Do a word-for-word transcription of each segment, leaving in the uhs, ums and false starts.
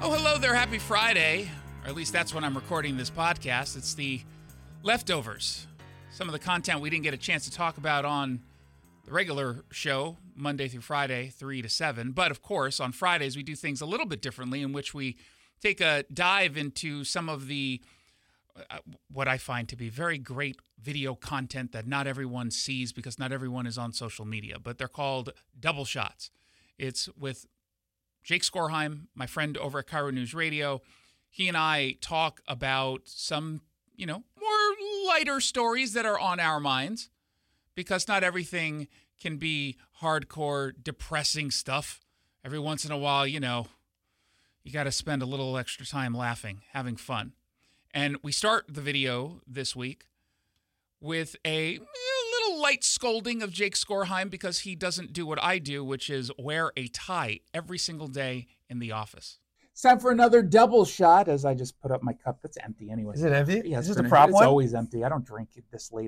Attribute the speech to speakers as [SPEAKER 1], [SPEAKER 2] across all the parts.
[SPEAKER 1] Oh, hello there. Happy Friday. Or at least that's when I'm recording this podcast. It's the leftovers. Some of the content we didn't get a chance to talk about on the regular show, Monday through Friday, three to seven. But of course, on Fridays, we do things a little bit differently in which we take a dive into some of the, uh, what I find to be very great video content that not everyone sees because not everyone is on social media. But they're called Double Shots. It's with Jake Skorheim, my friend over at Cairo News Radio. He and I talk about some, you know, more lighter stories that are on our minds because not everything can be hardcore, depressing stuff. Every once in a while, you know, you got to spend a little extra time laughing, having fun. And we start the video this week with a little light scolding of Jake Skorheim because he doesn't do what I do, which is wear a tie every single day in the office.
[SPEAKER 2] It's time for another double shot as I just put up my cup. That's empty anyway.
[SPEAKER 3] Is it empty?
[SPEAKER 2] Yeah,
[SPEAKER 3] is
[SPEAKER 2] it's
[SPEAKER 3] this a prop
[SPEAKER 2] It's
[SPEAKER 3] one?
[SPEAKER 2] always empty. I don't drink it this late.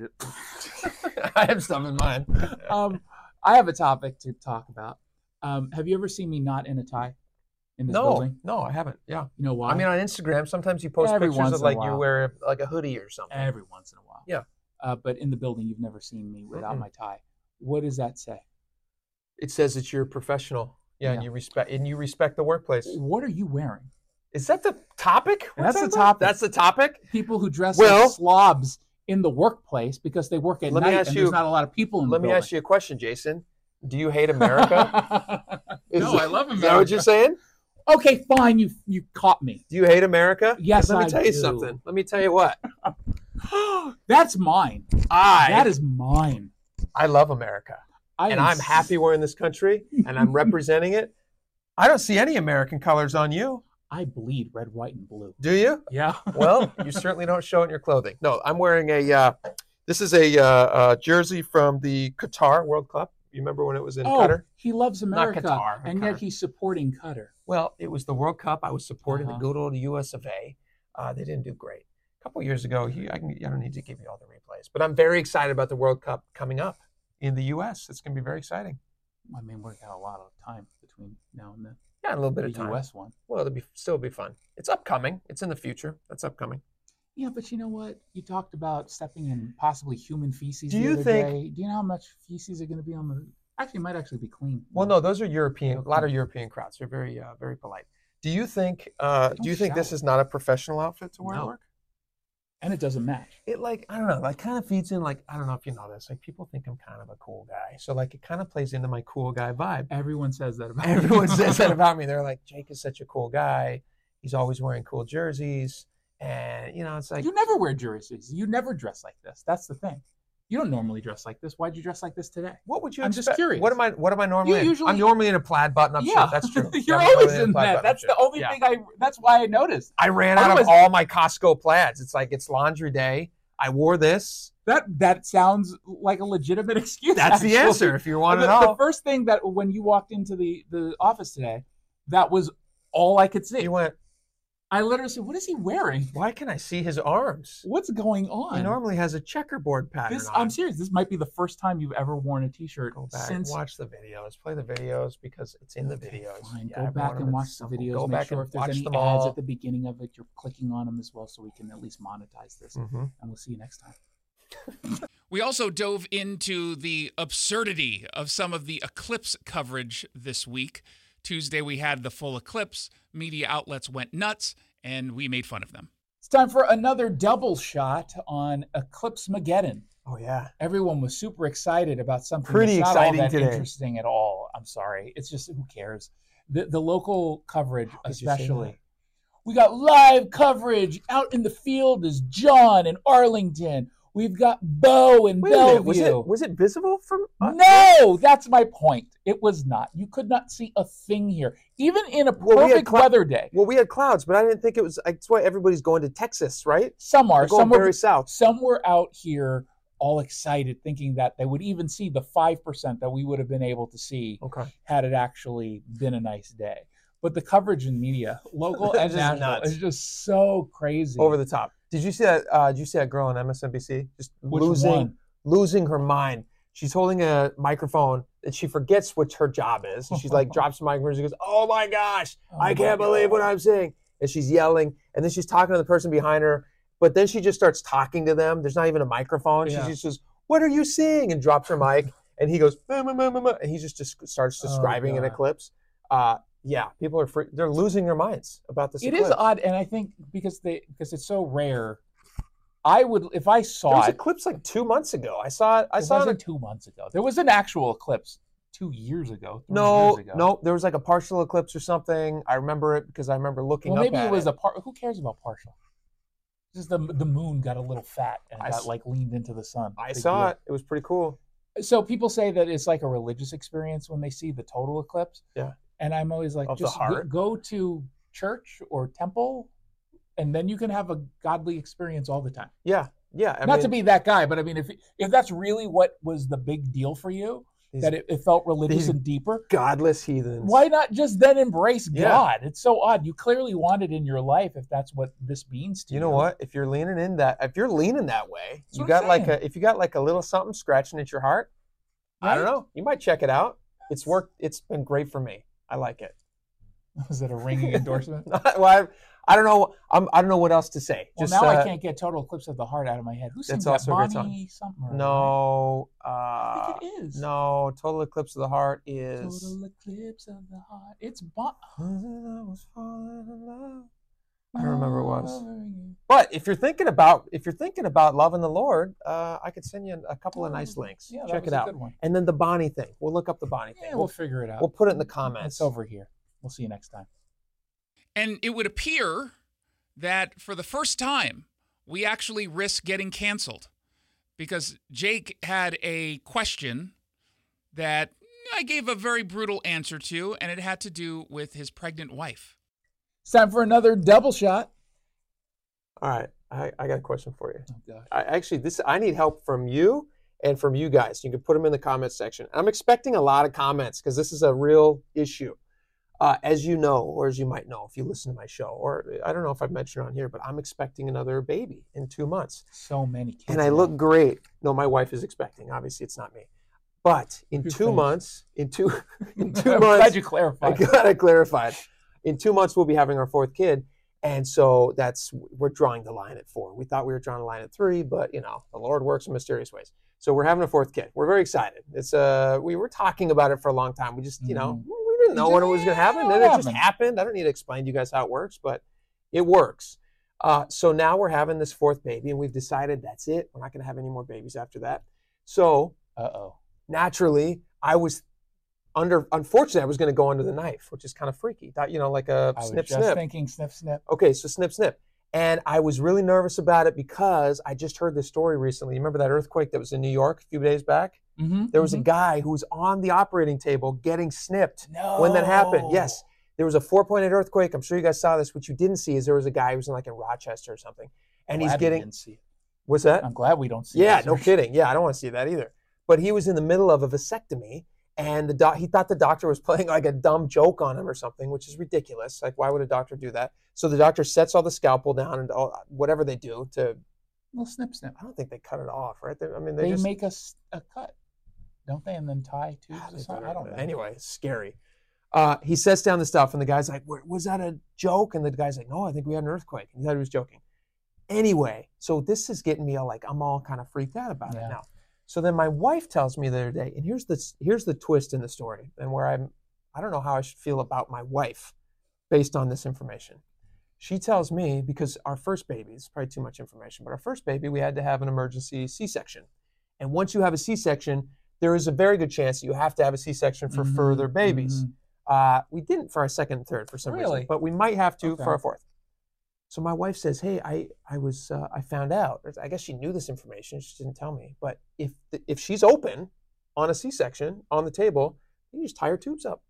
[SPEAKER 3] I have some in mine.
[SPEAKER 2] um, I have a topic to talk about. Um, have you ever seen me not in a tie in this
[SPEAKER 3] no,
[SPEAKER 2] building?
[SPEAKER 3] no, I haven't. Yeah.
[SPEAKER 2] You know why?
[SPEAKER 3] I mean, on Instagram, sometimes you post
[SPEAKER 2] Every
[SPEAKER 3] pictures
[SPEAKER 2] once
[SPEAKER 3] of
[SPEAKER 2] in a
[SPEAKER 3] like you
[SPEAKER 2] while.
[SPEAKER 3] wear like a hoodie or something.
[SPEAKER 2] Every once in a while.
[SPEAKER 3] Yeah.
[SPEAKER 2] Uh, but in the building, you've never seen me without
[SPEAKER 3] Mm-mm.
[SPEAKER 2] my tie. What does that say?
[SPEAKER 3] It says that you're professional. Yeah,
[SPEAKER 2] Yeah.
[SPEAKER 3] and you respect and you respect the workplace.
[SPEAKER 2] What are you wearing?
[SPEAKER 3] Is that the topic? We're
[SPEAKER 2] That's the
[SPEAKER 3] talking about?
[SPEAKER 2] topic.
[SPEAKER 3] That's the topic.
[SPEAKER 2] People who dress
[SPEAKER 3] Well-
[SPEAKER 2] like slobs in the workplace because they work at
[SPEAKER 3] Let me
[SPEAKER 2] night
[SPEAKER 3] ask
[SPEAKER 2] and
[SPEAKER 3] you-
[SPEAKER 2] there's not a lot of people in
[SPEAKER 3] Let
[SPEAKER 2] the
[SPEAKER 3] me ask you a question, Jason. Do you hate America? Is
[SPEAKER 2] no,
[SPEAKER 3] that-
[SPEAKER 2] I love America.
[SPEAKER 3] Is that what you're saying?
[SPEAKER 2] Okay, fine. You you caught me.
[SPEAKER 3] Do you hate America?
[SPEAKER 2] Yes,
[SPEAKER 3] Let me
[SPEAKER 2] I
[SPEAKER 3] tell you
[SPEAKER 2] do.
[SPEAKER 3] something. Let me tell you what.
[SPEAKER 2] That's mine.
[SPEAKER 3] I
[SPEAKER 2] That is mine.
[SPEAKER 3] I love America.
[SPEAKER 2] I
[SPEAKER 3] and
[SPEAKER 2] am
[SPEAKER 3] I'm happy we're in this country and I'm representing it. I don't see any American colors on you.
[SPEAKER 2] I bleed red, white, and blue.
[SPEAKER 3] Do you?
[SPEAKER 2] Yeah.
[SPEAKER 3] Well, you certainly don't show it in your clothing. No, I'm wearing a, uh, this is a uh, uh, jersey from the Qatar World Cup. You remember when it was in
[SPEAKER 2] oh,
[SPEAKER 3] Qatar?
[SPEAKER 2] he loves America,
[SPEAKER 3] Qatar,
[SPEAKER 2] and
[SPEAKER 3] Qatar.
[SPEAKER 2] yet he's supporting Qatar.
[SPEAKER 3] Well, it was the World Cup. I was supporting
[SPEAKER 2] Uh-huh.
[SPEAKER 3] the good old U S of A. Uh, they didn't do great. A couple years ago, he, I, can, I don't need to give you all the replays, but I'm very excited about the World Cup coming up in the U S. It's going to be very exciting.
[SPEAKER 2] I mean, we've got a lot of time between now and then.
[SPEAKER 3] Yeah, a little bit
[SPEAKER 2] The
[SPEAKER 3] of time.
[SPEAKER 2] U S one.
[SPEAKER 3] Well, it'll be still be fun. It's upcoming. It's in the future. That's upcoming.
[SPEAKER 2] Yeah, but you know what? You talked about stepping in possibly human feces
[SPEAKER 3] Do
[SPEAKER 2] the
[SPEAKER 3] you
[SPEAKER 2] other
[SPEAKER 3] think-
[SPEAKER 2] day. Do you know how much feces are going to be on the? Actually, it might actually be clean.
[SPEAKER 3] Well, no, those are European. A lot of
[SPEAKER 2] Okay.
[SPEAKER 3] European crowds. They're very, uh, very polite. Do you think? Uh,
[SPEAKER 2] Don't
[SPEAKER 3] do you think this
[SPEAKER 2] shout.
[SPEAKER 3] is not a professional outfit to wear
[SPEAKER 2] No.
[SPEAKER 3] to work?
[SPEAKER 2] And it doesn't match.
[SPEAKER 3] It like I don't know. Like kind of feeds in. Like I don't know if you know this. Like people think I'm kind of a cool guy. So like it kind of plays into my cool guy vibe.
[SPEAKER 2] Everyone says that about
[SPEAKER 3] Everyone
[SPEAKER 2] me.
[SPEAKER 3] says that about me. They're like, Jake is such a cool guy. He's always wearing cool jerseys, and you know, it's like
[SPEAKER 2] You never wear jerseys. You never dress like this. That's the thing. You don't normally dress like this. Why'd you dress like this today?
[SPEAKER 3] what would you?
[SPEAKER 2] I'm just
[SPEAKER 3] expect?
[SPEAKER 2] curious.
[SPEAKER 3] What am I? What am I normally?
[SPEAKER 2] You
[SPEAKER 3] in?
[SPEAKER 2] usually-
[SPEAKER 3] I'm normally in a plaid button-up shirt. That's true.
[SPEAKER 2] You're
[SPEAKER 3] Yeah, I'm
[SPEAKER 2] always
[SPEAKER 3] normally
[SPEAKER 2] in
[SPEAKER 3] a plaid
[SPEAKER 2] that.
[SPEAKER 3] button-up
[SPEAKER 2] That's
[SPEAKER 3] shirt.
[SPEAKER 2] the only
[SPEAKER 3] Yeah.
[SPEAKER 2] thing I. That's why I noticed.
[SPEAKER 3] I ran out
[SPEAKER 2] Otherwise-
[SPEAKER 3] of all my Costco plaids. It's like it's laundry day. I wore this.
[SPEAKER 2] That that sounds like a legitimate excuse.
[SPEAKER 3] That's the
[SPEAKER 2] actually.
[SPEAKER 3] answer if you want to
[SPEAKER 2] the,
[SPEAKER 3] know.
[SPEAKER 2] the first thing that when you walked into the the office today, that was all I could see.
[SPEAKER 3] You went,
[SPEAKER 2] I literally said, "What is he wearing?
[SPEAKER 3] why can I see his arms?
[SPEAKER 2] What's going on?"
[SPEAKER 3] He normally has a checkerboard pattern
[SPEAKER 2] This,
[SPEAKER 3] on.
[SPEAKER 2] I'm serious. This might be the first time you've ever worn a T-shirt
[SPEAKER 3] Go back
[SPEAKER 2] since.
[SPEAKER 3] and watch the videos. Play the videos because it's in the
[SPEAKER 2] Okay,
[SPEAKER 3] videos.
[SPEAKER 2] fine.
[SPEAKER 3] Yeah,
[SPEAKER 2] Go
[SPEAKER 3] every
[SPEAKER 2] back
[SPEAKER 3] one of
[SPEAKER 2] and watch
[SPEAKER 3] it's
[SPEAKER 2] the
[SPEAKER 3] simple.
[SPEAKER 2] videos.
[SPEAKER 3] Go
[SPEAKER 2] Make
[SPEAKER 3] back
[SPEAKER 2] sure
[SPEAKER 3] and
[SPEAKER 2] if there's
[SPEAKER 3] watch
[SPEAKER 2] any
[SPEAKER 3] them
[SPEAKER 2] ads
[SPEAKER 3] all.
[SPEAKER 2] at the beginning of it, you're clicking on them as well, so we can at least monetize this.
[SPEAKER 3] Mhm.
[SPEAKER 2] And we'll see you next time.
[SPEAKER 1] We also dove into the absurdity of some of the eclipse coverage this week. Tuesday, we had the full eclipse. Media outlets went nuts, and we made fun of them.
[SPEAKER 2] It's time for another double shot on Eclipse Mageddon.
[SPEAKER 3] Oh yeah.
[SPEAKER 2] Everyone was super excited about something
[SPEAKER 3] Pretty
[SPEAKER 2] that's not
[SPEAKER 3] exciting
[SPEAKER 2] all that
[SPEAKER 3] today.
[SPEAKER 2] interesting at all. I'm sorry. It's just, who cares? The the local coverage,
[SPEAKER 3] How could you say
[SPEAKER 2] especially.
[SPEAKER 3] that?
[SPEAKER 2] We got live coverage. Out in the field is John in Arlington. We've got Bo in
[SPEAKER 3] Wait a
[SPEAKER 2] Bellevue.
[SPEAKER 3] minute. Was it was it visible from? uh,
[SPEAKER 2] No, that's my point. It was not. You could not see a thing here, even in a
[SPEAKER 3] Well, we had
[SPEAKER 2] perfect
[SPEAKER 3] clou-
[SPEAKER 2] weather day.
[SPEAKER 3] Well, we had clouds, but I didn't think it was. That's why everybody's going to Texas, right?
[SPEAKER 2] Some are,
[SPEAKER 3] They're going
[SPEAKER 2] some were,
[SPEAKER 3] very south.
[SPEAKER 2] some were out here all excited, thinking that they would even see the five percent that we would have been able to see
[SPEAKER 3] Okay.
[SPEAKER 2] had it actually been a nice day. But the coverage in media, local and
[SPEAKER 3] Just
[SPEAKER 2] national,
[SPEAKER 3] nuts.
[SPEAKER 2] is just so crazy.
[SPEAKER 3] Over the top. Did you see that? Uh, did you see that girl on M S N B C just
[SPEAKER 2] Which
[SPEAKER 3] losing
[SPEAKER 2] one?
[SPEAKER 3] losing her mind? She's holding a microphone and she forgets what her job is. And she's like, drops the microphone. She goes, "Oh my gosh,
[SPEAKER 2] Oh
[SPEAKER 3] I
[SPEAKER 2] my
[SPEAKER 3] can't believe what
[SPEAKER 2] God.
[SPEAKER 3] I'm seeing." And she's yelling, and then she's talking to the person behind her. But then she just starts talking to them. There's not even a microphone.
[SPEAKER 2] Yeah.
[SPEAKER 3] She just says, "What are you seeing?" and drops her mic. And he goes, "Ma, ma, ma, ma, ma," and he just, just starts
[SPEAKER 2] Oh,
[SPEAKER 3] describing an
[SPEAKER 2] God.
[SPEAKER 3] eclipse. Uh, yeah, people are free, they're losing their minds about this.
[SPEAKER 2] It
[SPEAKER 3] eclipse.
[SPEAKER 2] is odd, and I think because they because it's so rare, I would if I
[SPEAKER 3] There
[SPEAKER 2] saw
[SPEAKER 3] was an
[SPEAKER 2] it.
[SPEAKER 3] eclipse like two months ago. I saw it. I
[SPEAKER 2] It
[SPEAKER 3] saw
[SPEAKER 2] wasn't
[SPEAKER 3] it.
[SPEAKER 2] two months ago. There was an actual eclipse two years ago. Three
[SPEAKER 3] No,
[SPEAKER 2] years ago.
[SPEAKER 3] no, there was like a partial eclipse or something. I remember it because I remember looking
[SPEAKER 2] Well,
[SPEAKER 3] up
[SPEAKER 2] maybe
[SPEAKER 3] at
[SPEAKER 2] it was
[SPEAKER 3] it.
[SPEAKER 2] a part. Who cares about partial? Just the the moon got a little fat and
[SPEAKER 3] I
[SPEAKER 2] got
[SPEAKER 3] s-
[SPEAKER 2] like leaned into the sun.
[SPEAKER 3] I
[SPEAKER 2] Big
[SPEAKER 3] saw
[SPEAKER 2] deal.
[SPEAKER 3] it. It was pretty cool.
[SPEAKER 2] So people say that it's like a religious experience when they see the total eclipse.
[SPEAKER 3] Yeah.
[SPEAKER 2] And I'm always like,
[SPEAKER 3] Of the
[SPEAKER 2] just go,
[SPEAKER 3] heart?
[SPEAKER 2] go to church or temple, and then you can have a godly experience all the time.
[SPEAKER 3] Yeah, yeah. I
[SPEAKER 2] Not
[SPEAKER 3] mean,
[SPEAKER 2] to be that guy, but I mean, if if that's really what was the big deal for you,
[SPEAKER 3] these
[SPEAKER 2] that it, it felt religious
[SPEAKER 3] these
[SPEAKER 2] and deeper,
[SPEAKER 3] godless heathens.
[SPEAKER 2] why not just then embrace
[SPEAKER 3] Yeah.
[SPEAKER 2] God? It's so odd. You clearly want it in your life if that's what this means to you.
[SPEAKER 3] You know what? If you're leaning in that, if you're leaning that way,
[SPEAKER 2] That's
[SPEAKER 3] you
[SPEAKER 2] what I'm
[SPEAKER 3] got like
[SPEAKER 2] saying.
[SPEAKER 3] a, if you got like a little something scratching at your heart, I don't
[SPEAKER 2] Right?
[SPEAKER 3] know. You might check it out. It's worked. It's been great for me. I like it.
[SPEAKER 2] Was it a ringing endorsement?
[SPEAKER 3] well, I, I don't know. I'm, I don't know what else to say.
[SPEAKER 2] Well,
[SPEAKER 3] Just
[SPEAKER 2] now
[SPEAKER 3] uh,
[SPEAKER 2] I can't get Total Eclipse of the Heart out of my head. Who sings
[SPEAKER 3] That's
[SPEAKER 2] that?
[SPEAKER 3] also a great
[SPEAKER 2] Bonnie something. or other, right?
[SPEAKER 3] no. Uh,
[SPEAKER 2] I think it is.
[SPEAKER 3] No, Total Eclipse of the Heart is.
[SPEAKER 2] Total Eclipse of the Heart. It's Bon.
[SPEAKER 3] I don't remember what it was. But if you're thinking about if you're thinking about loving the Lord, uh, I could send you a couple of nice links.
[SPEAKER 2] Yeah, that
[SPEAKER 3] Check
[SPEAKER 2] was
[SPEAKER 3] it
[SPEAKER 2] a
[SPEAKER 3] out.
[SPEAKER 2] good one.
[SPEAKER 3] And then the Bonnie thing. We'll look up the Bonnie thing.
[SPEAKER 2] Yeah,
[SPEAKER 3] we'll,
[SPEAKER 2] we'll figure it out.
[SPEAKER 3] we'll put it in the comments.
[SPEAKER 2] It's over here. We'll see you next time.
[SPEAKER 1] And it would appear that for the first time, we actually risk getting canceled because Jake had a question that I gave a very brutal answer to, and it had to do with his pregnant wife.
[SPEAKER 2] It's time for another double shot.
[SPEAKER 3] All right, I, I got a question for you.
[SPEAKER 2] Oh, gosh.
[SPEAKER 3] I actually this I need help from you and from you guys. You can put them in the comments section. I'm expecting a lot of comments because this is a real issue. Uh, as you know, or as you might know if you listen to my show, or I don't know if I've mentioned it on here, but I'm expecting another baby in two months.
[SPEAKER 2] So many kids.
[SPEAKER 3] And I
[SPEAKER 2] now.
[SPEAKER 3] look great. No, my wife is expecting. Obviously, it's not me. But in
[SPEAKER 2] Your
[SPEAKER 3] two
[SPEAKER 2] face.
[SPEAKER 3] months, in two, in two
[SPEAKER 2] I'm
[SPEAKER 3] months,
[SPEAKER 2] glad you
[SPEAKER 3] I
[SPEAKER 2] clarified.
[SPEAKER 3] got it clarified. In two months, we'll be having our fourth kid. And so that's, we're drawing the line at four. We thought we were drawing the line at three, but you know, the Lord works in mysterious ways. So we're having a fourth kid. We're very excited. It's uh, we were talking about it for a long time. We just, you know,
[SPEAKER 2] Mhm.
[SPEAKER 3] we didn't know when it was going to happen.
[SPEAKER 2] Yeah,
[SPEAKER 3] Then
[SPEAKER 2] it
[SPEAKER 3] it just
[SPEAKER 2] happened.
[SPEAKER 3] happened. I don't need to explain to you guys how it works, but it works. Uh, so now we're having this fourth baby, and we've decided that's it. We're not going to have any more babies after that. So
[SPEAKER 2] Uh-oh.
[SPEAKER 3] naturally, I was under, unfortunately, I was going to go under the knife, which is kind of freaky. That, you know, like a
[SPEAKER 2] I was
[SPEAKER 3] snip,
[SPEAKER 2] just
[SPEAKER 3] snip.
[SPEAKER 2] thinking snip, snip.
[SPEAKER 3] Okay, so snip, snip. And I was really nervous about it because I just heard this story recently. You remember that earthquake that was in New York a few days back?
[SPEAKER 2] Mm-hmm.
[SPEAKER 3] There was a guy who was on the operating table getting snipped
[SPEAKER 2] no.
[SPEAKER 3] when that happened. Yes, there was a four point eight earthquake. I'm sure you guys saw this. What you didn't see is there was a guy who was in like in Rochester or something. And
[SPEAKER 2] Glad
[SPEAKER 3] he's
[SPEAKER 2] we
[SPEAKER 3] getting,
[SPEAKER 2] didn't see it.
[SPEAKER 3] what's that?
[SPEAKER 2] I'm glad we don't see
[SPEAKER 3] Yeah,
[SPEAKER 2] it.
[SPEAKER 3] no kidding. Yeah, I don't want to see that either. But he was in the middle of a vasectomy, and the doc, he thought the doctor was playing like a dumb joke on him or something, which is ridiculous. Like, why would a doctor do that? So the doctor sets all the scalpel down and all, whatever they do to.
[SPEAKER 2] Well, snip, snip.
[SPEAKER 3] I don't think they cut it off, right? They, I mean, they,
[SPEAKER 2] They
[SPEAKER 3] just
[SPEAKER 2] make us a cut, don't they? And then tie tubes
[SPEAKER 3] Ah,
[SPEAKER 2] or
[SPEAKER 3] they
[SPEAKER 2] something.
[SPEAKER 3] better-
[SPEAKER 2] I don't know.
[SPEAKER 3] Anyway, it's scary. Uh, he sets down the stuff, and the guy's like, was that a joke? And the guy's like, no, I think we had an earthquake. And he thought he was joking. Anyway, so this is getting me all like, I'm all kind of freaked out about
[SPEAKER 2] Yeah.
[SPEAKER 3] it now. So then my wife tells me the other day, and here's the, here's the twist in the story, and where I'm, I don't know how I should feel about my wife based on this information. She tells me, because our first baby, it's probably too much information, but our first baby, we had to have an emergency C-section. And once you have a C-section, there is a very good chance that you have to have a C-section for
[SPEAKER 2] Mhm,
[SPEAKER 3] further babies.
[SPEAKER 2] mhm.
[SPEAKER 3] Uh, we didn't for our second and third for some
[SPEAKER 2] Really?
[SPEAKER 3] reason, but we might have to
[SPEAKER 2] Okay.
[SPEAKER 3] for our fourth. So my wife says, "Hey, I I was uh, I found out. I guess she knew this information. She didn't tell me. But if if she's open on a C-section on the table, you just tie her tubes up.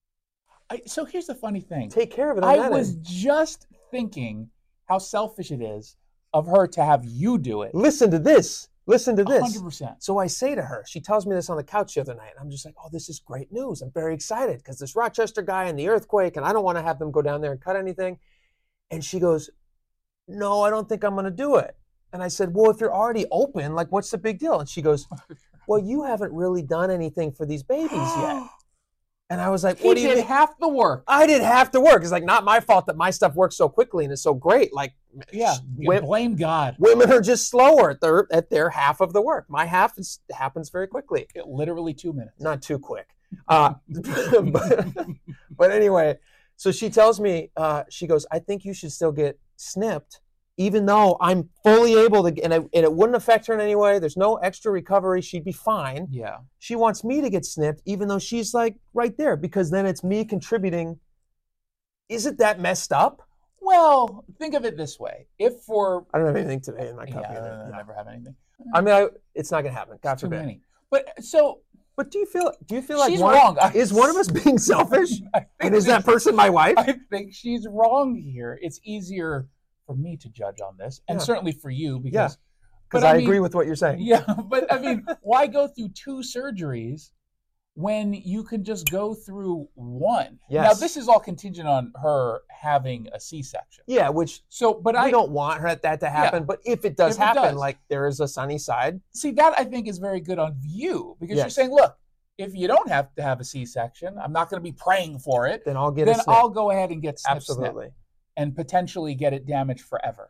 [SPEAKER 2] I, so here's the funny thing.
[SPEAKER 3] Take care of it on
[SPEAKER 2] I
[SPEAKER 3] that
[SPEAKER 2] was
[SPEAKER 3] end.
[SPEAKER 2] just thinking how selfish it is of her to have you do it.
[SPEAKER 3] Listen to this. Listen to
[SPEAKER 2] one hundred
[SPEAKER 3] this.
[SPEAKER 2] percent.
[SPEAKER 3] So I say to her, she tells me this on the couch the other night. And I'm just like, oh, this is great news. I'm very excited because this Rochester guy and the earthquake, and I don't want to have them go down there and cut anything. And she goes, no, I don't think I'm going to do it. And I said, well, if you're already open, like, what's the big deal? And she goes, well, you haven't really done anything for these babies yet. And I was like,
[SPEAKER 2] He
[SPEAKER 3] what do you
[SPEAKER 2] did
[SPEAKER 3] mean?
[SPEAKER 2] half the work.
[SPEAKER 3] I did have to work. It's like not my fault that my stuff works so quickly and is so great. Like,
[SPEAKER 2] Yeah,
[SPEAKER 3] wo-
[SPEAKER 2] blame God.
[SPEAKER 3] women are just slower at their at their half of the work. My half is, happens very quickly.
[SPEAKER 2] Literally two minutes.
[SPEAKER 3] Not too quick. Uh, but, but anyway, so she tells me, uh, she goes, I think you should still get snipped, even though I'm fully able to, and, I, and it wouldn't affect her in any way. There's no extra recovery. She'd be fine.
[SPEAKER 2] Yeah.
[SPEAKER 3] She wants me to get snipped, even though she's like right there, because then it's me contributing. Isn't that messed up?
[SPEAKER 2] Well, think of it this way. If for
[SPEAKER 3] I don't have anything today in my cup
[SPEAKER 2] yeah,
[SPEAKER 3] either.
[SPEAKER 2] I
[SPEAKER 3] No.
[SPEAKER 2] never have anything.
[SPEAKER 3] I mean, I, it's not gonna happen. God
[SPEAKER 2] It's too
[SPEAKER 3] forbid.
[SPEAKER 2] many. But so
[SPEAKER 3] But do you feel? Do you feel like
[SPEAKER 2] she's
[SPEAKER 3] one,
[SPEAKER 2] wrong.
[SPEAKER 3] is one of us being selfish?
[SPEAKER 2] I think
[SPEAKER 3] And is that
[SPEAKER 2] this-
[SPEAKER 3] person my wife?
[SPEAKER 2] I think she's wrong here. It's easier for me to judge on this, and
[SPEAKER 3] Yeah.
[SPEAKER 2] certainly for you because.
[SPEAKER 3] Yeah. Because
[SPEAKER 2] but
[SPEAKER 3] I,
[SPEAKER 2] I mean-
[SPEAKER 3] agree with what you're saying.
[SPEAKER 2] Yeah, but I mean, why go through two surgeries when you can just go through one? Now,
[SPEAKER 3] Yes.
[SPEAKER 2] this is all contingent on her having a C-section.
[SPEAKER 3] Yeah, which
[SPEAKER 2] So, but
[SPEAKER 3] I
[SPEAKER 2] I
[SPEAKER 3] don't want her that to happen. But if it does
[SPEAKER 2] If it
[SPEAKER 3] happen,
[SPEAKER 2] does.
[SPEAKER 3] like there is a sunny side.
[SPEAKER 2] see that I think is very good on you because you're
[SPEAKER 3] Yes.
[SPEAKER 2] saying, look, if you don't have to have a C-section, I'm not going to be praying for it.
[SPEAKER 3] Then I'll get
[SPEAKER 2] Then
[SPEAKER 3] a snip.
[SPEAKER 2] I'll go ahead and get snip, snip,
[SPEAKER 3] Absolutely.
[SPEAKER 2] and potentially get it damaged forever.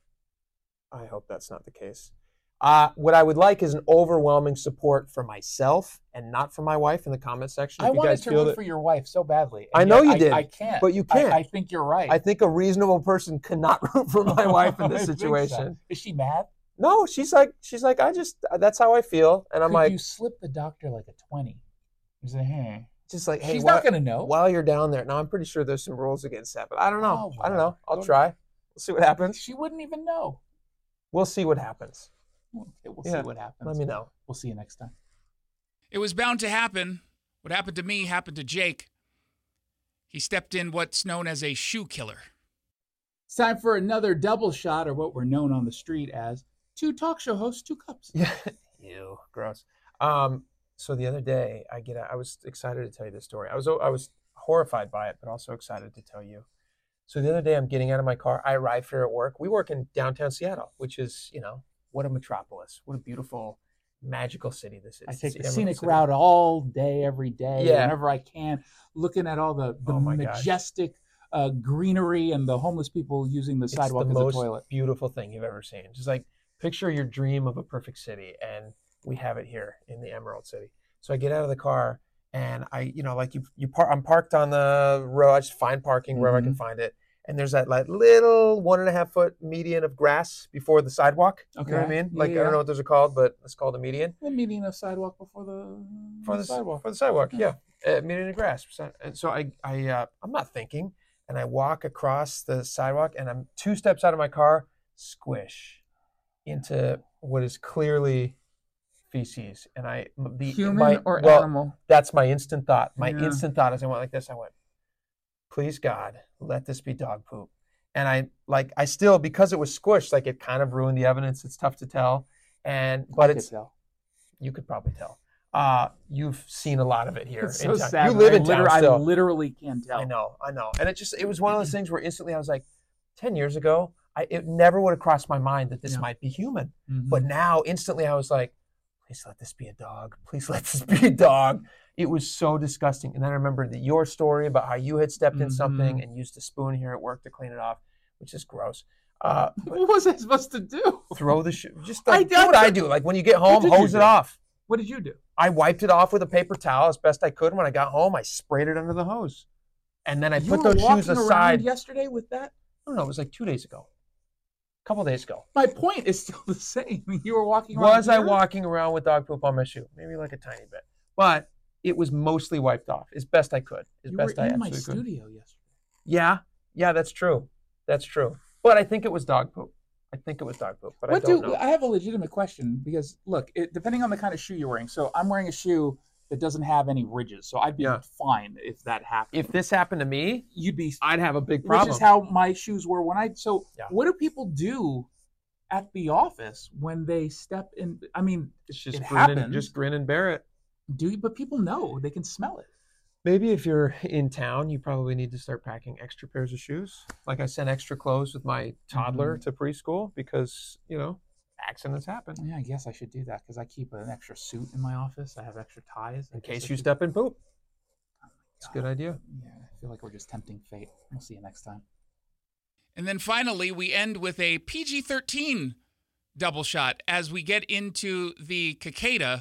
[SPEAKER 3] I hope that's not the case. Uh, what I would like is an overwhelming support for myself and not for my wife in the comment section.
[SPEAKER 2] I
[SPEAKER 3] If you
[SPEAKER 2] wanted
[SPEAKER 3] guys
[SPEAKER 2] to
[SPEAKER 3] feel
[SPEAKER 2] root
[SPEAKER 3] that,
[SPEAKER 2] for your wife so badly.
[SPEAKER 3] I
[SPEAKER 2] and
[SPEAKER 3] know
[SPEAKER 2] yet
[SPEAKER 3] you did,
[SPEAKER 2] I can't.
[SPEAKER 3] but you
[SPEAKER 2] I-
[SPEAKER 3] can't.
[SPEAKER 2] I, think you're right.
[SPEAKER 3] I think a reasonable person cannot root for my wife in
[SPEAKER 2] I
[SPEAKER 3] this
[SPEAKER 2] think so.
[SPEAKER 3] situation.
[SPEAKER 2] Is she mad?
[SPEAKER 3] No, she's like, she's like, I just, that's how I feel, and I'm
[SPEAKER 2] Could
[SPEAKER 3] like,
[SPEAKER 2] you slip the doctor like a twenty? You say, hey.
[SPEAKER 3] just like, hey,
[SPEAKER 2] She's
[SPEAKER 3] why-
[SPEAKER 2] not going to know.
[SPEAKER 3] while you're down there. Now I'm pretty sure there's some rules against that, but I don't know.
[SPEAKER 2] Oh,
[SPEAKER 3] I don't know. I'll
[SPEAKER 2] well.
[SPEAKER 3] try. We'll see what happens.
[SPEAKER 2] She wouldn't even know.
[SPEAKER 3] We'll see what happens.
[SPEAKER 2] Okay, we'll
[SPEAKER 3] Yeah,
[SPEAKER 2] see what happens.
[SPEAKER 3] Let me know.
[SPEAKER 2] We'll see you next time.
[SPEAKER 1] It was bound to happen. What happened to me happened to Jake. He stepped in what's known as a shoe killer.
[SPEAKER 2] It's time for another double shot, or what we're known on the street as two talk show hosts, two cups.
[SPEAKER 3] Yeah. Ew, gross. Um, so the other day, I get, I was excited to tell you this story. I was, I was horrified by it, but also excited to tell you. So the other day, I'm getting out of my car. I arrive here at work. We work in downtown Seattle, which is, you know, what a metropolis. What a beautiful, magical city this is.
[SPEAKER 2] I
[SPEAKER 3] It's
[SPEAKER 2] take the
[SPEAKER 3] Emerald
[SPEAKER 2] scenic
[SPEAKER 3] City.
[SPEAKER 2] route all day, every day,
[SPEAKER 3] Yeah.
[SPEAKER 2] whenever I can, looking at all the, the
[SPEAKER 3] Oh my gosh.
[SPEAKER 2] majestic uh, greenery and the homeless people using the
[SPEAKER 3] It's
[SPEAKER 2] sidewalk
[SPEAKER 3] the
[SPEAKER 2] as
[SPEAKER 3] most
[SPEAKER 2] a toilet.
[SPEAKER 3] beautiful thing you've ever seen. Just like picture your dream of a perfect city, and we have it here in the Emerald City. So I get out of the car, and I, you know, like you, you park. I'm parked on the road. I just find parking wherever I can
[SPEAKER 2] Mhm.
[SPEAKER 3] find it. And there's that like little one and a half foot median of grass before the sidewalk. You know what I
[SPEAKER 2] Okay.
[SPEAKER 3] mean?
[SPEAKER 2] Yeah,
[SPEAKER 3] Like I
[SPEAKER 2] yeah.
[SPEAKER 3] don't know what those are called, but it's called a median
[SPEAKER 2] The median of sidewalk before the,
[SPEAKER 3] for the
[SPEAKER 2] sidewalk.
[SPEAKER 3] for the sidewalk. Yeah, uh, median of grass. So- And so I, I, uh, I'm not thinking, and I walk across the sidewalk, and I'm two steps out of my car, squish into what is clearly feces, and I the
[SPEAKER 2] Human
[SPEAKER 3] my,
[SPEAKER 2] or
[SPEAKER 3] well,
[SPEAKER 2] animal?
[SPEAKER 3] That's my instant thought. My
[SPEAKER 2] Yeah.
[SPEAKER 3] instant thought as I went like this, I went, please God, let this be dog poop. And I like I still, because it was squished, like it kind of ruined the evidence. It's tough to tell. And but
[SPEAKER 2] I could
[SPEAKER 3] it's
[SPEAKER 2] tell.
[SPEAKER 3] you could probably tell. Uh you've seen a lot of it here.
[SPEAKER 2] It's
[SPEAKER 3] in
[SPEAKER 2] so
[SPEAKER 3] town.
[SPEAKER 2] sad.
[SPEAKER 3] You live
[SPEAKER 2] I
[SPEAKER 3] in town
[SPEAKER 2] liter- I
[SPEAKER 3] still.
[SPEAKER 2] literally can tell.
[SPEAKER 3] I know, I know. And it just it was one of those things where instantly I was like, ten years ago, I it never would have crossed my mind that this
[SPEAKER 2] Yeah.
[SPEAKER 3] might be human.
[SPEAKER 2] Mhm.
[SPEAKER 3] But now instantly I was like, please let this be a dog. Please let this be a dog. It was so disgusting. And then I remembered that your story about how you had stepped in something
[SPEAKER 2] Mhm.
[SPEAKER 3] and used a spoon here at work to clean it off, which is gross. Uh,
[SPEAKER 2] What was I supposed to do?
[SPEAKER 3] throw the shoe. Just
[SPEAKER 2] I
[SPEAKER 3] like, do
[SPEAKER 2] did-
[SPEAKER 3] what I do. Like when you get home,
[SPEAKER 2] did you
[SPEAKER 3] hose it
[SPEAKER 2] do?
[SPEAKER 3] off.
[SPEAKER 2] What did you do?
[SPEAKER 3] I wiped it off with a paper towel as best I could. When I got home, I sprayed it under the hose. And then I
[SPEAKER 2] You
[SPEAKER 3] put
[SPEAKER 2] were
[SPEAKER 3] those
[SPEAKER 2] walking
[SPEAKER 3] shoes
[SPEAKER 2] around
[SPEAKER 3] aside.
[SPEAKER 2] yesterday with that?
[SPEAKER 3] I don't know. It was like two days ago. A couple days ago.
[SPEAKER 2] My point is still the same. You were walking around.
[SPEAKER 3] Was I
[SPEAKER 2] here?
[SPEAKER 3] walking around with dog poop on my shoe? Maybe like a tiny bit. But it was mostly wiped off as best I could. As
[SPEAKER 2] You
[SPEAKER 3] best
[SPEAKER 2] were
[SPEAKER 3] I
[SPEAKER 2] in my
[SPEAKER 3] absolutely could.
[SPEAKER 2] studio yesterday.
[SPEAKER 3] Yeah. Yeah, that's true. That's true. But I think it was dog poop. I think it was dog poop, but
[SPEAKER 2] What
[SPEAKER 3] I don't
[SPEAKER 2] do
[SPEAKER 3] know.
[SPEAKER 2] I have a legitimate question because look, it, depending on the kind of shoe you're wearing. So I'm wearing a shoe that doesn't have any ridges, so I'd be
[SPEAKER 3] Yeah.
[SPEAKER 2] fine if that happened.
[SPEAKER 3] If this happened to me,
[SPEAKER 2] You'd be,
[SPEAKER 3] I'd have a big
[SPEAKER 2] which
[SPEAKER 3] problem.
[SPEAKER 2] is how my shoes were when I. So
[SPEAKER 3] Yeah.
[SPEAKER 2] what do people do at the office when they step in? I mean,
[SPEAKER 3] It's just
[SPEAKER 2] it
[SPEAKER 3] grin and,
[SPEAKER 2] happens.
[SPEAKER 3] just grin and bear it.
[SPEAKER 2] do you? But people know they can smell it.
[SPEAKER 3] Maybe if you're in town, you probably need to start packing extra pairs of shoes. Like I sent extra clothes with my toddler
[SPEAKER 2] Mm-hmm.
[SPEAKER 3] to preschool because, you know, accidents happen.
[SPEAKER 2] Yeah, I guess I should do that because I keep an extra suit in my office. I have extra ties.
[SPEAKER 3] In
[SPEAKER 2] I guess
[SPEAKER 3] case
[SPEAKER 2] I
[SPEAKER 3] you
[SPEAKER 2] should-
[SPEAKER 3] step in poop.
[SPEAKER 2] Oh
[SPEAKER 3] It's a good idea.
[SPEAKER 2] Yeah, I feel like we're just tempting fate. We'll see you next time.
[SPEAKER 1] And then finally, we end with a P G thirteen double shot as we get into the cicada.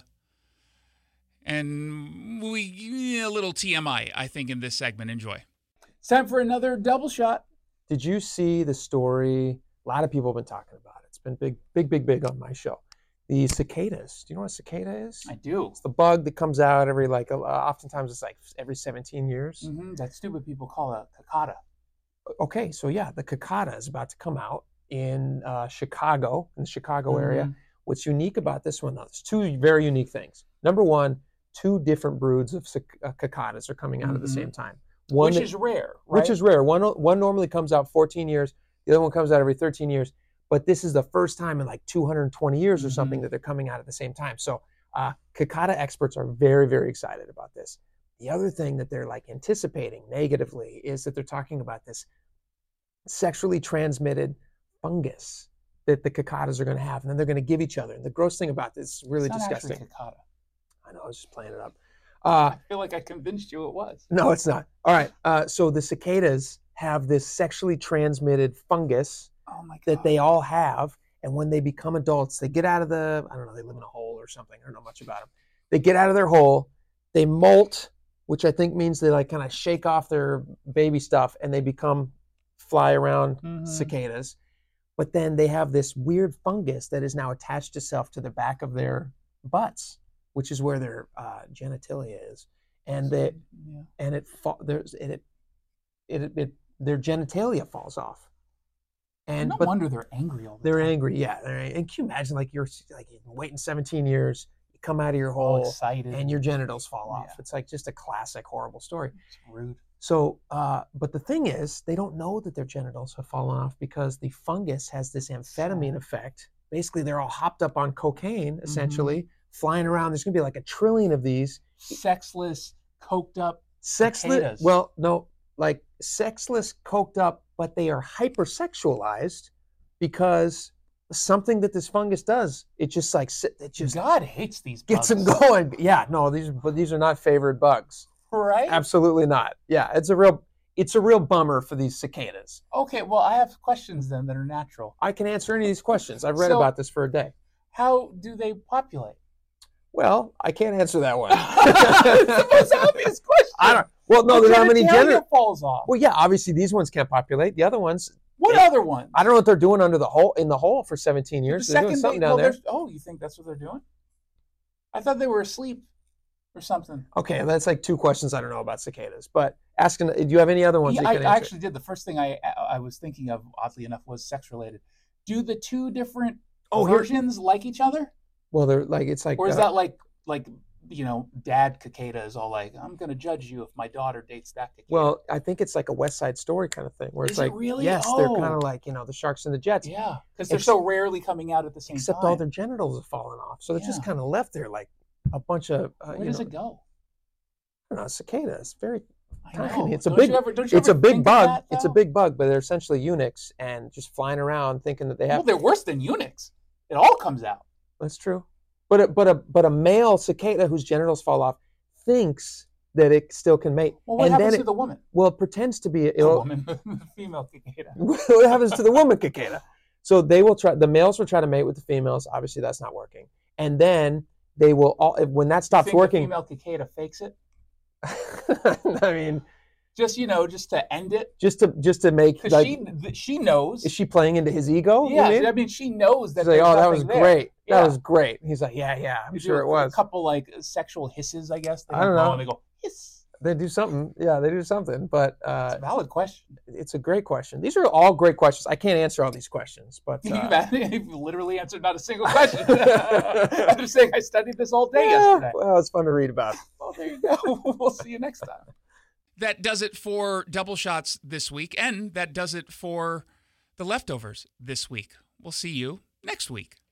[SPEAKER 1] And we a little T M I, I think, in this segment. Enjoy.
[SPEAKER 2] It's time for another double shot.
[SPEAKER 3] Did you see the story? A lot of people have been talking about it. It's been big, big, big, big on my show. The cicadas. Do you know what a cicada is?
[SPEAKER 2] I do.
[SPEAKER 3] It's the bug that comes out every, like, uh, oftentimes it's like every seventeen years.
[SPEAKER 2] Mm-hmm. That stupid people call it a cicada.
[SPEAKER 3] Okay, so yeah, the cicada is about to come out in uh, Chicago, in the Chicago area.
[SPEAKER 2] Mhm.
[SPEAKER 3] What's unique about this one, though, there's two very unique things. Number one, two different broods of cic- uh, cicadas are coming out at the
[SPEAKER 2] Mhm.
[SPEAKER 3] same time. One
[SPEAKER 2] Which
[SPEAKER 3] that-
[SPEAKER 2] is rare, right?
[SPEAKER 3] which is rare. One one normally comes out fourteen years. The other one comes out every thirteen years. But this is the first time in like two hundred twenty years or something
[SPEAKER 2] Mhm.
[SPEAKER 3] that they're coming out at the same time. So uh, cicada experts are very, very excited about this. The other thing that they're like anticipating negatively is that they're talking about this sexually transmitted fungus that the cicadas are going to have, and then they're going to give each other. And the gross thing about this is really
[SPEAKER 2] It's not
[SPEAKER 3] disgusting.
[SPEAKER 2] actually cicada.
[SPEAKER 3] I know, I was just playing it up. Uh,
[SPEAKER 2] I feel like I convinced you it was.
[SPEAKER 3] no, it's not. All right. Uh, so the cicadas have this sexually transmitted fungus
[SPEAKER 2] Oh my god.
[SPEAKER 3] that they all have. And when they become adults, they get out of the, I don't know, they live in a hole or something. I don't know much about them. They get out of their hole, they molt, which I think means they like kind of shake off their baby stuff and they become fly around
[SPEAKER 2] Mhm.
[SPEAKER 3] cicadas. But then they have this weird fungus that is now attached itself to the back of their butts, which is where their uh, genitalia is. And they,
[SPEAKER 2] Yeah.
[SPEAKER 3] and it, fa- there's, it, it, it, it, their genitalia falls off. And
[SPEAKER 2] no
[SPEAKER 3] but
[SPEAKER 2] wonder they're angry all the
[SPEAKER 3] they're
[SPEAKER 2] time.
[SPEAKER 3] angry, yeah. They're angry. And can you imagine, like you're like you've been waiting seventeen years, you come out of your
[SPEAKER 2] All
[SPEAKER 3] hole,
[SPEAKER 2] excited.
[SPEAKER 3] and your genitals fall off.
[SPEAKER 2] Yeah.
[SPEAKER 3] It's like just a classic horrible story.
[SPEAKER 2] It's rude.
[SPEAKER 3] So, uh, but the thing is, they don't know that their genitals have fallen off because the fungus has this amphetamine
[SPEAKER 2] Sad.
[SPEAKER 3] effect. Basically, they're all hopped up on cocaine,
[SPEAKER 2] Mm-hmm.
[SPEAKER 3] essentially, flying around. There's going to be like a trillion of these.
[SPEAKER 2] Sexless, coked up.
[SPEAKER 3] Sexless,
[SPEAKER 2] Cicadas.
[SPEAKER 3] well, no, like sexless, coked up, but they are hypersexualized because something that this fungus does, it just like sit- it just
[SPEAKER 2] God hates these
[SPEAKER 3] gets
[SPEAKER 2] bugs.
[SPEAKER 3] them going. Yeah, no, these but these are not favored bugs.
[SPEAKER 2] Right?
[SPEAKER 3] Absolutely not. Yeah, it's a real it's a real bummer for these cicadas.
[SPEAKER 2] Okay, well, I have questions then that are natural.
[SPEAKER 3] I can answer any of these questions. I've read
[SPEAKER 2] So-
[SPEAKER 3] about this for a day.
[SPEAKER 2] How do they populate?
[SPEAKER 3] Well, I can't answer that one.
[SPEAKER 2] It's the most obvious question.
[SPEAKER 3] I don't. Well, no,
[SPEAKER 2] The
[SPEAKER 3] there's not many
[SPEAKER 2] genitalia
[SPEAKER 3] gender.
[SPEAKER 2] falls off.
[SPEAKER 3] Well, yeah, obviously these ones can't populate. The other ones,
[SPEAKER 2] What
[SPEAKER 3] it-
[SPEAKER 2] other one?
[SPEAKER 3] I don't know what they're doing under the hole in the hole for seventeen
[SPEAKER 2] The
[SPEAKER 3] years. They're doing
[SPEAKER 2] second
[SPEAKER 3] something
[SPEAKER 2] they,
[SPEAKER 3] down
[SPEAKER 2] well,
[SPEAKER 3] there.
[SPEAKER 2] there's- oh, you think that's what they're doing? I thought they were asleep or something.
[SPEAKER 3] Okay, that's like two questions I don't know about cicadas. But asking, do you have any other ones
[SPEAKER 2] Yeah,
[SPEAKER 3] that
[SPEAKER 2] I,
[SPEAKER 3] you can
[SPEAKER 2] I
[SPEAKER 3] answer?
[SPEAKER 2] actually did. The first thing I I was thinking of, oddly enough, was sex related. Do the two different
[SPEAKER 3] Oh, here-
[SPEAKER 2] versions like each other,
[SPEAKER 3] Well, they're like it's like
[SPEAKER 2] or is
[SPEAKER 3] uh,
[SPEAKER 2] that like like you know, dad cicada is all like, I'm going to judge you if my daughter dates that cicada.
[SPEAKER 3] well, I think it's like a West Side Story kind of thing where it's
[SPEAKER 2] Is it
[SPEAKER 3] like
[SPEAKER 2] really?
[SPEAKER 3] yes, they're kind
[SPEAKER 2] Oh.
[SPEAKER 3] of like you know the sharks and the jets.
[SPEAKER 2] yeah, because they're
[SPEAKER 3] Ex-
[SPEAKER 2] so rarely coming out at the same
[SPEAKER 3] Except
[SPEAKER 2] time.
[SPEAKER 3] all their genitals have fallen off, so they're just
[SPEAKER 2] Yeah.
[SPEAKER 3] kind of left there like a bunch of uh,
[SPEAKER 2] Where
[SPEAKER 3] you
[SPEAKER 2] does
[SPEAKER 3] know,
[SPEAKER 2] it go?
[SPEAKER 3] I don't know, cicada. It's very
[SPEAKER 2] I
[SPEAKER 3] tiny.
[SPEAKER 2] know.
[SPEAKER 3] It's a
[SPEAKER 2] Don't
[SPEAKER 3] big.
[SPEAKER 2] You ever, don't you
[SPEAKER 3] It's a
[SPEAKER 2] ever
[SPEAKER 3] big
[SPEAKER 2] think of
[SPEAKER 3] bug.
[SPEAKER 2] that,
[SPEAKER 3] It's a
[SPEAKER 2] though?
[SPEAKER 3] big bug, but they're essentially eunuchs and just flying around thinking that they have.
[SPEAKER 2] Well, they're worse than eunuchs. It all comes out.
[SPEAKER 3] That's true. But a, but a but a male cicada whose genitals fall off thinks that it still can mate.
[SPEAKER 2] Well, what
[SPEAKER 3] and
[SPEAKER 2] happens
[SPEAKER 3] then
[SPEAKER 2] to
[SPEAKER 3] it,
[SPEAKER 2] the woman?
[SPEAKER 3] well, it pretends to be.
[SPEAKER 2] The
[SPEAKER 3] It'll,
[SPEAKER 2] woman, the female cicada.
[SPEAKER 3] what happens to the woman cicada? So they will try. The males will try to mate with the females. Obviously, that's not working. And then they will all when that stops
[SPEAKER 2] Think the
[SPEAKER 3] working.
[SPEAKER 2] female cicada fakes it,
[SPEAKER 3] I mean,
[SPEAKER 2] just you know, just to end it,
[SPEAKER 3] just to just to make
[SPEAKER 2] because
[SPEAKER 3] like,
[SPEAKER 2] she th- she knows.
[SPEAKER 3] is she playing into his ego? you
[SPEAKER 2] yeah,
[SPEAKER 3] mean?
[SPEAKER 2] I mean, she knows that.
[SPEAKER 3] She's like,
[SPEAKER 2] there's
[SPEAKER 3] oh, that
[SPEAKER 2] nothing
[SPEAKER 3] was
[SPEAKER 2] there.
[SPEAKER 3] great. That
[SPEAKER 2] Yeah.
[SPEAKER 3] was great. He's like, yeah, yeah, I'm
[SPEAKER 2] You do
[SPEAKER 3] sure
[SPEAKER 2] a-
[SPEAKER 3] it was.
[SPEAKER 2] A couple like sexual hisses, I guess. They
[SPEAKER 3] I don't
[SPEAKER 2] blow
[SPEAKER 3] know.
[SPEAKER 2] And they go hiss.
[SPEAKER 3] They do something. Yeah, they do something. But
[SPEAKER 2] It's
[SPEAKER 3] uh,
[SPEAKER 2] a valid question.
[SPEAKER 3] it's a great question. These are all great questions. I can't answer all these questions, but
[SPEAKER 2] You've,
[SPEAKER 3] uh,
[SPEAKER 2] had- you've literally answered not a single question. I'm just saying I studied this all day
[SPEAKER 3] yeah,
[SPEAKER 2] yesterday.
[SPEAKER 3] well, it's fun to read about.
[SPEAKER 2] Well, there you go. We'll see you next time.
[SPEAKER 1] That does it for Double Shots this week, and that does it for the Leftovers this week. We'll see you next week.